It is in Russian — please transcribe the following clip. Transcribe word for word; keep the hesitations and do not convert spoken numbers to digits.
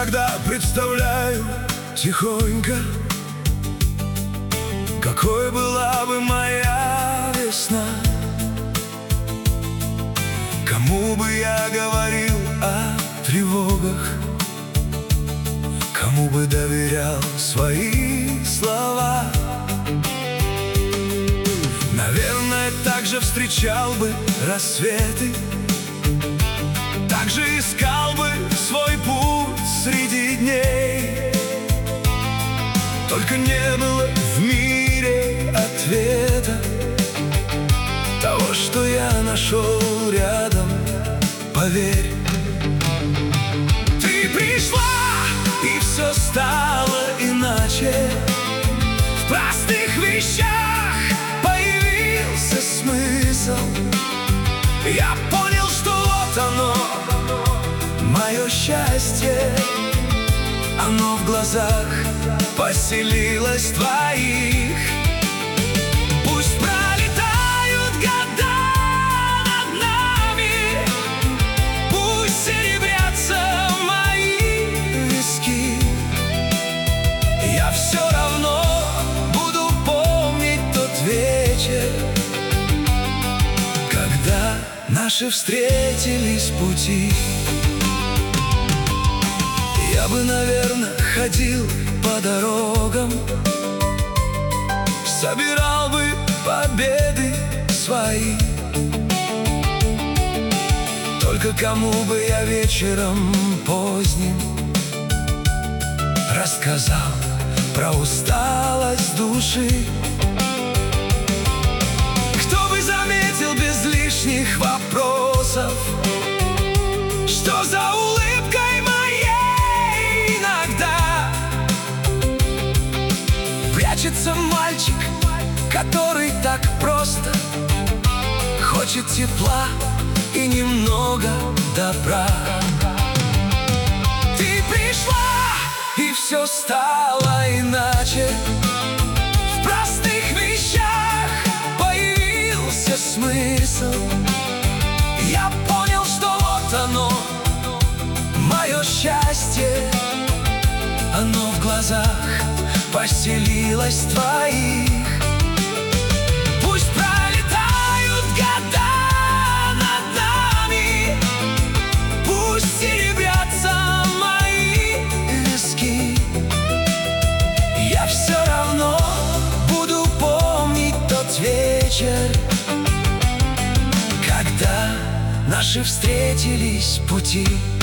иногда представляю тихонько, какой была бы моя весна. Кому бы я говорил о тревогах, кому бы доверял свои слова. Наверное, так же встречал бы рассветы, так же искал бы свой путь среди дней. Только не было в мире ответа того, что я нашел рядом, поверь. Ты пришла, и все стало иначе. В простых вещах появился смысл. Я понял, что вот оно, мое счастье. Оно в глазах поселилось твоих. Пусть пролетают года над нами, пусть серебрятся мои виски. Я все равно буду помнить тот вечер, когда наши встретились пути. Я бы, наверное, ходил по дорогам, собирал бы победы свои. Только кому бы я вечером поздним рассказал про усталость души. Кто бы заметил без лишних вопросов, что за улыбкой моей иногда прячется мальчик, который так просто хочет тепла и немного добра. Ты пришла, и все стало иначе. В простых вещах появился смысл. Я понял, что вот оно, мое счастье. Оно в глазах поселилось твоих. Пусть пролетают года над нами, пусть серебрятся мои виски. Я все равно буду помнить тот вечер, когда наши встретились пути.